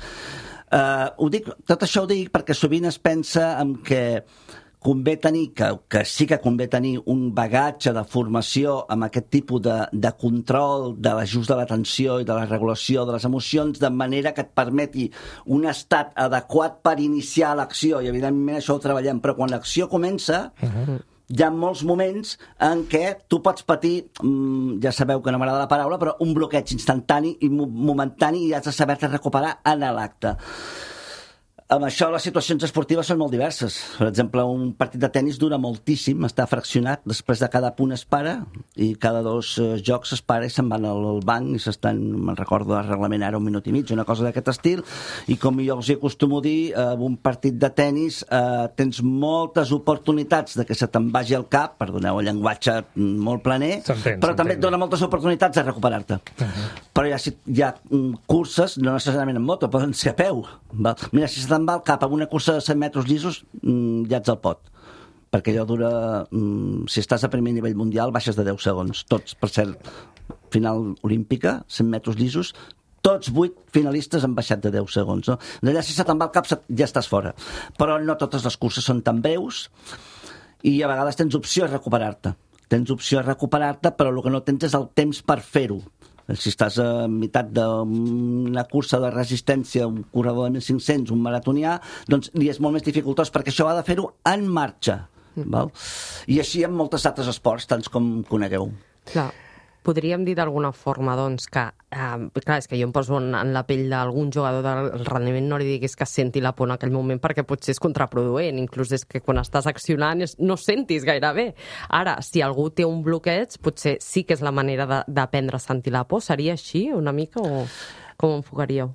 Tot això ho dic perquè sovint es pensa en que convé tenir, que sí que convé tenir un bagatge de formació amb aquest tipus de control de l'ajust de l'atenció i de la regulació de les emocions, de manera que et permeti un estat adequat per iniciar l'acció, i evidentment això ho treballem, però quan l'acció comença... Hi ha molts moments en què tu pots patir, ja sabeu que no m'agrada la paraula, però un bloqueig instantani i momentani i has de saber-te recuperar en l'acte. Amb això les situacions esportives són molt diverses. Per exemple, un partit de tennis dura moltíssim, està fraccionat, després de cada punt es para i cada 2 jocs es para i se'n van al banc i s'estan, me'n recordo el reglament ara, 1 minut i mig, una cosa d'aquest estil, i com jo els acostumo a dir, en un partit de tennis tens moltes oportunitats de que se te'n vagi al cap, perdoneu el llenguatge molt planer, però també et dona moltes oportunitats de recuperar-te. Però hi ha curses, no necessàriament en moto, poden ser a peu. Mira, si se te'n va al cap amb una cursa de 100 metres llisos, ja ets al pot. Perquè allò dura... Si estàs a primer nivell mundial, baixes de 10 segons. Tots, per cert, final olímpica, 100 metres llisos, tots 8 finalistes han baixat de 10 segons. No? Allà, si se te'n va al cap, ja estàs fora. Però no totes les curses són tan breus i a vegades tens opció de recuperar-te. tens opció a recuperar-te, però el que no tens és el temps per fer-ho. Si estàs a meitat d'una cursa de resistència, un corredor de 1.500, un maratonià, doncs li és molt més dificultós, perquè això ha de fer-ho en marxa. Val? I així amb moltes altres esports, tants com conegueu. Clar. Podríem dir d'alguna forma, doncs, que... clar, és que jo em poso en la pell d'algun jugador del rendiment nòrdic és que senti la por en aquell moment perquè potser és contraproduent. Inclús és que quan estàs accionant no sentis gaire bé. Ara, si algú té un bloqueig, potser sí que és la manera d'aprendre a sentir la por. Seria així, una mica, o com ho enfocaríeu?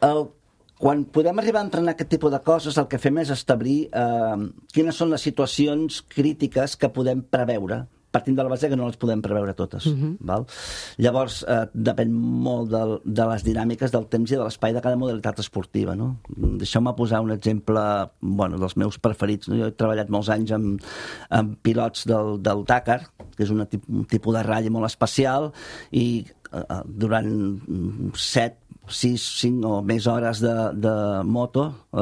Quan podem arribar a entrenar aquest tipus de coses, el que fem és establir quines són les situacions crítiques que podem preveure, partint de la base que no les podem preveure totes. Val? Llavors, depèn molt de les dinàmiques del temps i de l'espai de cada modalitat esportiva. No? Deixeu-me posar un exemple dels meus preferits. No? Jo he treballat molts anys amb pilots del Dakar, que és un tipus de ratlla molt especial, i durant 7, 6, 5 o més hores de moto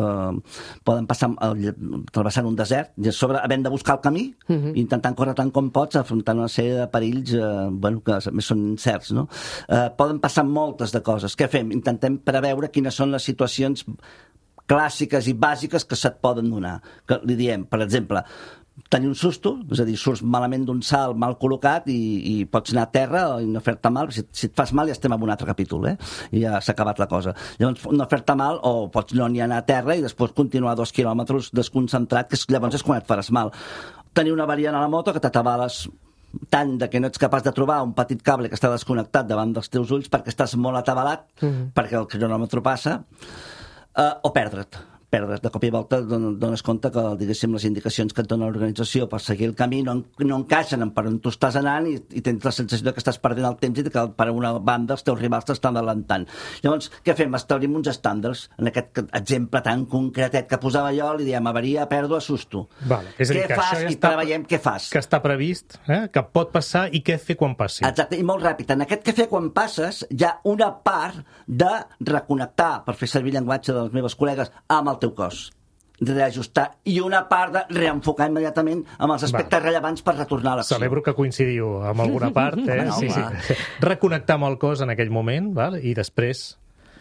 poden passar travessant un desert i a sobre havent de buscar el camí intentant córrer tant com pots, afrontant una sèrie de perills que més són incerts, no? Poden passar moltes de coses. Què fem? Intentem preveure quines són les situacions clàssiques i bàsiques que se't poden donar. Que li diem, per exemple, tenir un susto, és a dir, surts malament d'un salt mal col·locat i pots anar a terra i no fer-te mal. Si et fas mal ja estem en un altre capítol, i ja s'ha acabat la cosa. Llavors, no fer-te mal, o pots no ni anar a terra i després continuar 2 quilòmetres desconcentrat, que llavors és quan et faràs mal. Tenir una variant a la moto que t'atabales tant de que no ets capaç de trobar un petit cable que està desconnectat davant dels teus ulls perquè estàs molt atabalat, perquè el cronòmetre passa, o perdre't. De cop i volta dones compte que, diguéssim, les indicacions que et dona l'organització per seguir el camí no encaixen per on tu estàs anant i tens la sensació que estàs perdent el temps i que per una banda els teus rivals t'estan adelantant. Llavors, què fem? Establim uns estàndards. En aquest exemple tan concretet que posava jo, li diem avaria, pèrdua, susto. Vale. És a dir, què fas? I treballem què fas. Que està previst, que pot passar i què fer quan passi. Exacte, i molt ràpid. En aquest què fer quan passes hi ha una part de reconnectar, per fer servir llenguatge de les meves col·legues, amb el teu cos, de reajustar, i una part de reenfocar immediatament amb els aspectes rellevants per retornar a l'acció. Celebro que coincidiu amb alguna part, sí. Reconnectar amb el cos en aquell moment, val? I després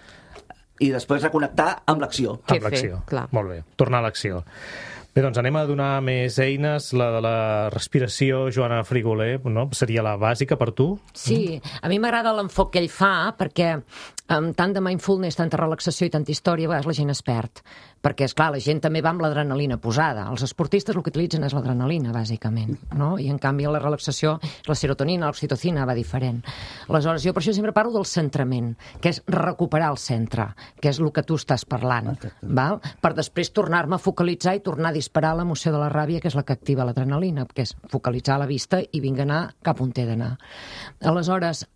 reconnectar amb l'acció. Amb l'acció, molt bé. Tornar a l'acció. Bé, doncs anem a donar més eines. La de la respiració, Joana Frigoler, no? Seria la bàsica per tu? Sí, a mi m'agrada l'enfoc que ell fa, perquè amb tant de mindfulness, tanta relaxació i tanta història, a vegades la gent es perd. Perquè, esclar, la gent també va amb l'adrenalina posada. Els esportistes el que utilitzen és l'adrenalina, bàsicament, no? I en canvi la relaxació, la serotonina, l'oxitocina va diferent. Aleshores, jo per això sempre parlo del centrament, que és recuperar el centre, que és el que tu estàs parlant, val? Per després tornar-me a focalitzar i tornar a disparar l'emoció de la ràbia, que és la que activa l'adrenalina, que és focalitzar la vista i vinga anar cap on té d'anar. Aleshores,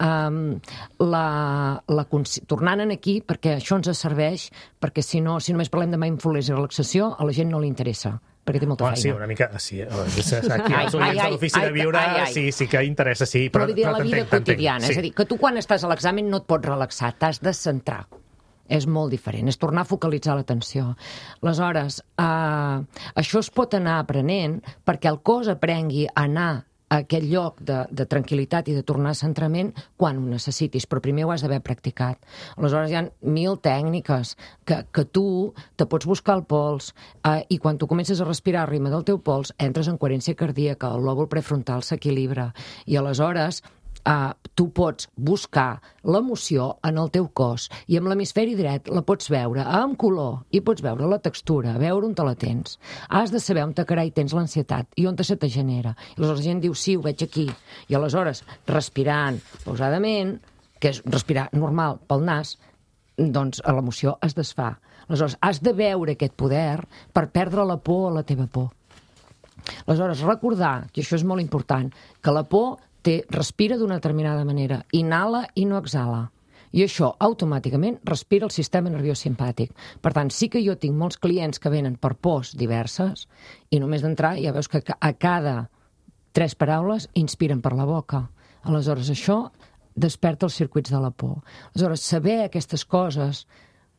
tornant aquí, perquè això ens serveix, perquè si només parlem de mindfulness i relaxació, a la gent no li interessa, perquè té molta feina. Sí, una mica, sí. Aquí als oients de l'Ofici de Viure sí que interessa, sí. Però vull dir, la vida quotidiana, és a dir, que tu quan estàs a l'examen no et pots relaxar, t'has de centrar. És molt diferent, és tornar a focalitzar l'atenció. Aleshores, això es pot anar aprenent perquè el cos aprengui a anar a aquest lloc de tranquil·litat i de tornar a centrament quan ho necessitis, però primer ho has d'haver practicat. Aleshores hi ha 1000 tècniques que tu te pots buscar el pols i quan tu comences a respirar al ritme del teu pols entres en coherència cardíaca, el lòbul prefrontal s'equilibra i aleshores tu pots buscar l'emoció en el teu cos i amb l'hemisferi dret la pots veure amb color i pots veure la textura, veure on te la tens. Has de saber on te carai tens l'ansietat i on se te genera. I aleshores la gent diu, sí, ho veig aquí. I aleshores, respirant pausadament, que és respirar normal pel nas, doncs l'emoció es desfà. Aleshores, has de veure aquest poder per perdre la por a la teva por. Aleshores, recordar, i això és molt important, que la por respira d'una determinada manera, inhala i no exhala. I això automàticament respira el sistema nerviós simpàtic. Per tant, sí que jo tinc molts clients que venen per pors diverses i només d'entrar ja veus que a cada 3 paraules inspiren per la boca. Aleshores, això desperta els circuits de la por. Aleshores, saber aquestes coses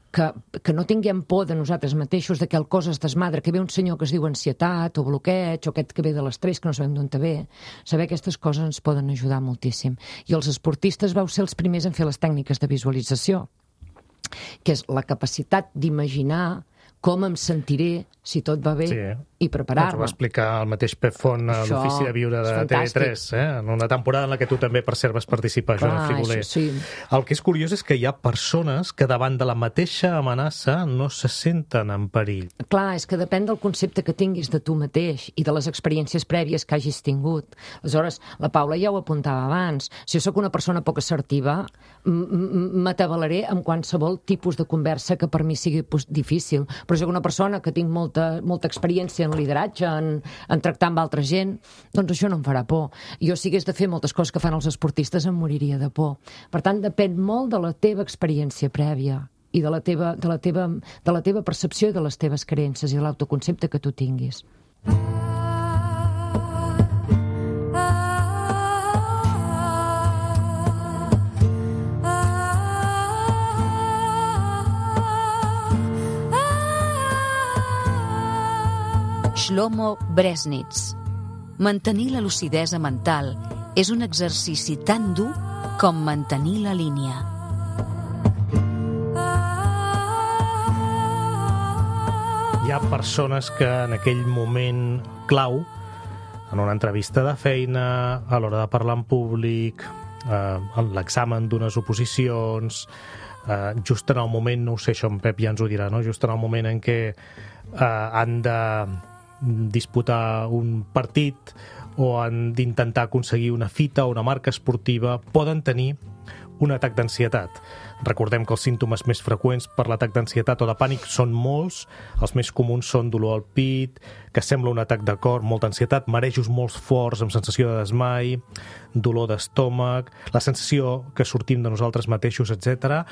que no tinguem por de nosaltres mateixos, de que el cos es desmadra, que ve un senyor que es diu ansietat o bloqueig, o aquest que ve de l'estrès, que no sabem d'on te ve. Saber aquestes coses ens poden ajudar moltíssim. I els esportistes vau ser els primers en fer les tècniques de visualització, que és la capacitat d'imaginar com em sentiré si tot va bé i preparar-me. Ens ho va explicar el mateix Pep Font a l'Ofici de Viure de TV3, en una temporada en la que tu també, per cert, vas participar, Joana Frigoler. El que és curiós és que hi ha persones que davant de la mateixa amenaça no se senten en perill. Clar, és que depèn del concepte que tinguis de tu mateix i de les experiències prèvies que hagis tingut. Aleshores, la Paula ja ho apuntava abans. Si jo sóc una persona poc assertiva, m'atabalaré amb qualsevol tipus de conversa que per mi sigui difícil. Però si sóc una persona que tinc molta experiència en lideratge, en tractar amb altra gent, doncs això no em farà por. Jo, si hagués de fer moltes coses que fan els esportistes, em moriria de por. Per tant, depèn molt de la teva experiència prèvia i de la teva percepció i de les teves creences i de l'autoconcepte que tu tinguis. Shlomo Bresnitz. Mantenir la lucidesa mental és un exercici tan dur com mantenir la línia. Hi ha persones que en aquell moment clau, en una entrevista de feina, a l'hora de parlar en públic, en l'examen d'unes oposicions, just en el moment, no ho sé, això en Pep ja ens ho dirà, no? Just en el moment en què han de disputar un partit o han d'intentar aconseguir una fita o una marca esportiva, poden tenir un atac d'ansietat. Recordem que els símptomes més freqüents per l'atac d'ansietat o de pànic són molts. Els més comuns són dolor al pit, que sembla un atac de cor, molta ansietat, marejos molt forts amb sensació de desmai, dolor d'estómac, la sensació que sortim de nosaltres mateixos, etc.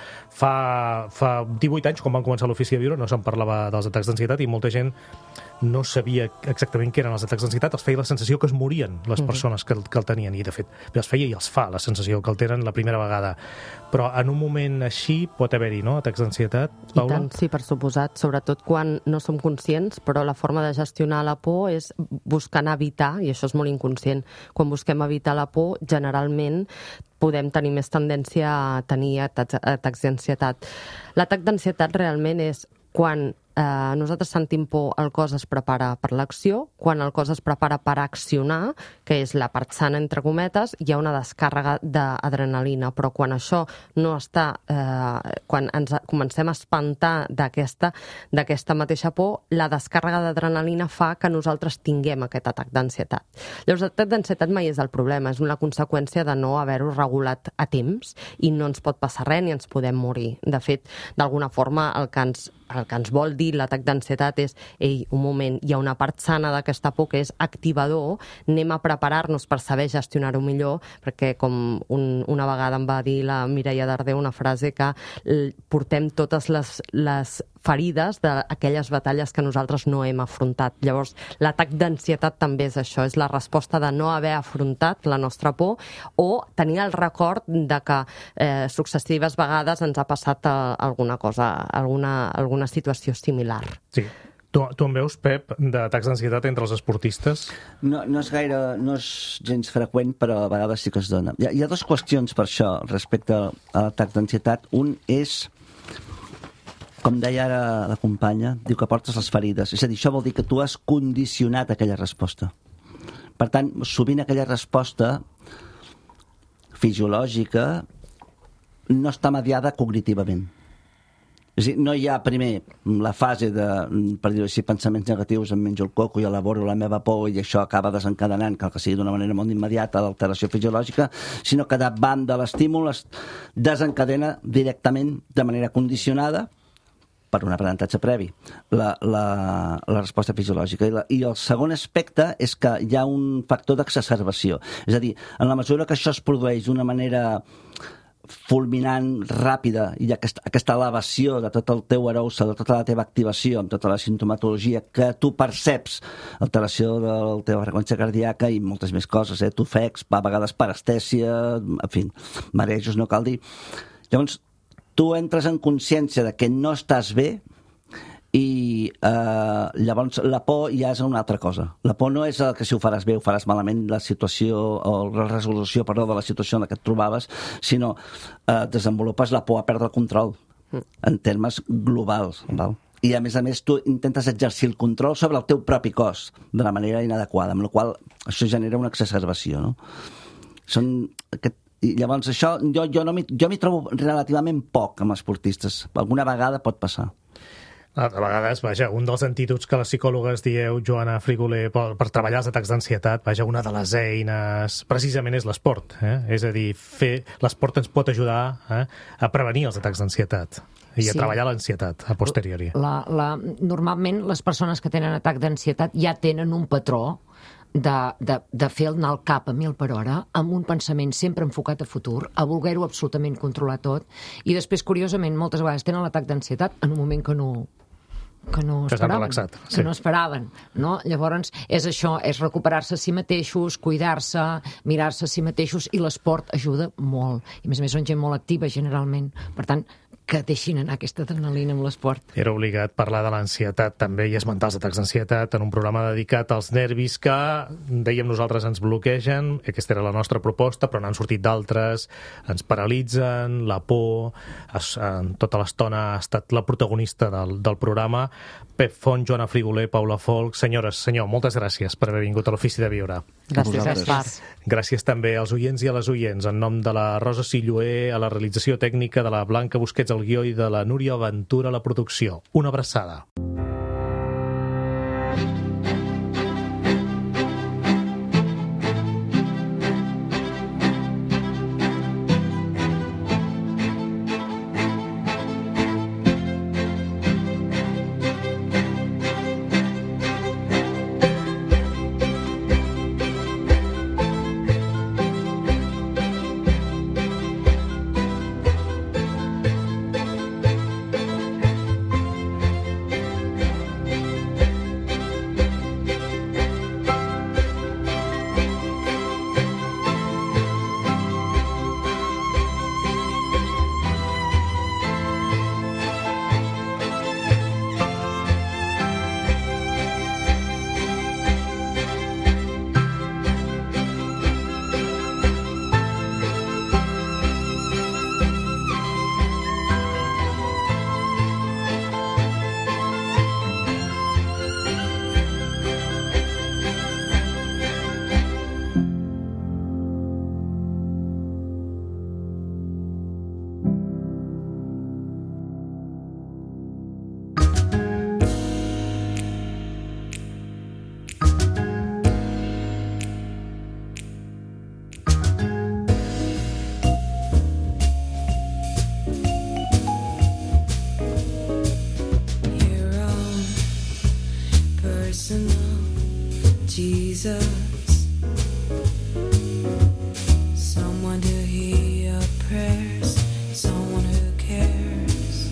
Fa 18 anys, quan vam començar l'Ofici de Viure, no se'n parlava dels atacs d'ansietat i molta gent no sabia exactament què eren els atacs d'ansietat, els feia la sensació que es morien les persones que el tenien, i de fet els feia i els fa la sensació que el tenen la primera vegada. Però en un moment així pot haver-hi, no?, atacs d'ansietat, Paula? I tant, sí, per suposat, sobretot quan no som conscients, però la forma de gestionar la por és buscant evitar, i això és molt inconscient, quan busquem evitar la por, generalment podem tenir més tendència a tenir atacs d'ansietat. L'atac d'ansietat realment és quan nosaltres sentim por, el cos es prepara per l'acció, quan el cos es prepara per accionar, que és la part sana, entre cometes, hi ha una descàrrega d'adrenalina, però quan això no està, quan ens comencem a espantar d'aquesta mateixa por, la descàrrega d'adrenalina fa que nosaltres tinguem aquest atac d'ansietat. Llavors, l'atac d'ansietat mai és el problema, és una conseqüència de no haver-ho regulat a temps i no ens pot passar res ni ens podem morir. De fet, d'alguna forma, el que ens vol dir l'atac d'ansietat és, un moment, hi ha una part sana d'aquesta por que és activador, anem a preparar-nos per saber gestionar-ho millor, perquè com una vegada em va dir la Mireia Darder una frase que portem totes les ferides d'aquelles batalles que nosaltres no hem afrontat. Llavors, l'atac d'ansietat també és això, és la resposta de no haver afrontat la nostra por o tenir el record de que successives vegades ens ha passat alguna cosa, alguna situació similar. Sí. Tu en veus, Pep, d'atacs d'ansietat entre els esportistes? No és gens freqüent, però a vegades sí que es dona. Hi ha dues qüestions per això respecte a l'atac d'ansietat. Un és, com deia ara la companya, diu que portes les ferides. És a dir, això vol dir que tu has condicionat aquella resposta. Per tant, sovint aquella resposta fisiològica no està mediada cognitivament. És a dir, no hi ha primer la fase de, per dir-ho així, pensaments negatius, em menjo el coco i elaboro la meva por i això acaba desencadenant, cal que sigui d'una manera molt immediata, l'alteració fisiològica, sinó que davant de l'estímul es desencadena directament, de manera condicionada, per un aprenentatge previ, la resposta fisiològica. I el segon aspecte és que hi ha un factor d'exacerbació. És a dir, en la mesura que això es produeix d'una manera fulminant, ràpida, i aquesta elevació de tot el teu arousal, de tota la teva activació, amb tota la sintomatologia que tu perceps, alteració de la teva freqüència cardíaca i moltes més coses, tofecs, a vegades parestèsia, en fi, marejos, no cal dir. Llavors, tu entres en consciència de que no estàs bé i llavors la por ja és una altra cosa. La por no és que si ho faràs bé o faràs malament la situació o la resolució, de la situació en la que et trobaves, sinó desenvolupes la por a perdre el control en termes globals, val? I a més tu intentes exercir el control sobre el teu propi cos de la manera inadequada, amb la qual això genera una exacerbació, no? I llavors això jo m'hi trobo relativament poc amb esportistes. Alguna vegada pot passar. A vegades, vaja, un dels antídots que les psicòlogues dieu, Joana Frigoler, per treballar els atacs d'ansietat, vaja, una de les eines precisament és l'esport. És a dir, l'esport ens pot ajudar a prevenir els atacs d'ansietat i a treballar l'ansietat a posteriori. Normalment les persones que tenen atac d'ansietat ja tenen un patró de fer anar el cap a 1000 per hora amb un pensament sempre enfocat a futur, a voler-ho absolutament controlar tot, i després, curiosament, moltes vegades tenen l'atac d'ansietat en un moment que no esperaven. Que no esperaven, no? Llavors, és això, és recuperar-se a si mateixos, cuidar-se, mirar-se a si mateixos, i l'esport ajuda molt. I a més són gent molt activa, generalment. Per tant, que deixin anar aquesta adrenalina amb l'esport. Era obligat parlar de l'ansietat també i esmentar els atacs d'ansietat en un programa dedicat als nervis que, dèiem nosaltres, ens bloquegen. Aquesta era la nostra proposta, però n'han sortit d'altres, ens paralitzen, la por, tota l'estona ha estat la protagonista del programa. Pep Font, Joana Frigoler, Paula Folch, senyores, senyor, moltes gràcies per haver vingut a l'Ofici de Viure. Gràcies. Gràcies també als oients i a les oients. En nom de la Rosa Silloé, a la realització tècnica, de la Blanca Busquets al guió i de la Núria Ventura a la producció. Una abraçada. Jesus, someone to hear your prayers, someone who cares,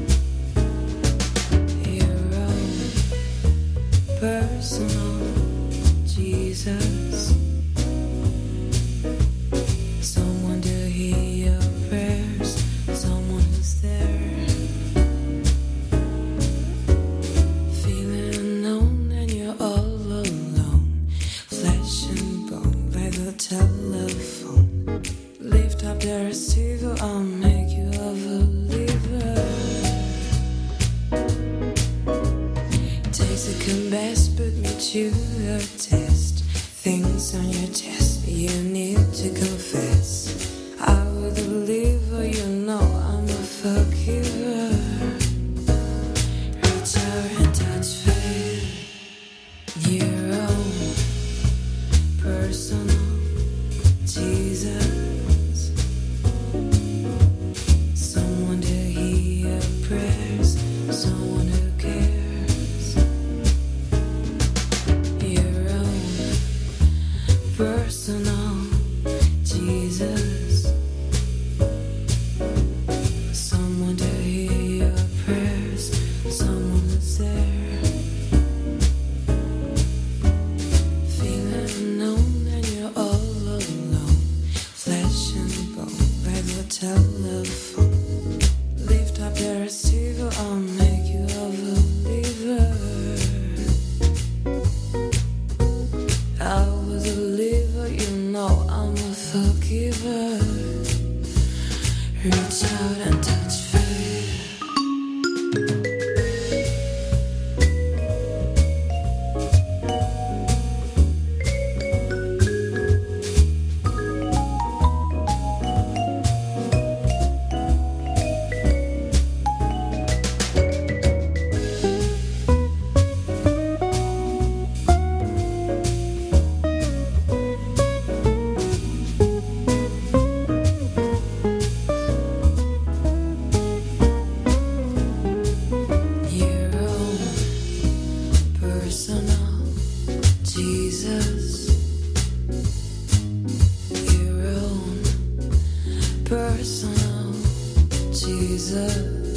your own personal Jesus, someone to hear your prayers, someone who's there, feeling known and you're all telephone. Lift up the receiver, I'll make you a believer. Take second best, put me to the test. Things on your chest, you need to confess. I would believe, you know I'm a forgiver. Reach out and touch faith. Your own personal Jesus, someone to hear your prayers, someone who cares, your own personal Jesus, someone to hear your prayers, someone who's there, feeling known and you're all telephone. the receiver, I'll make you a believer. I was a believer, you know I'm a forgiver. Reach out and touch fate. Personal Jesus.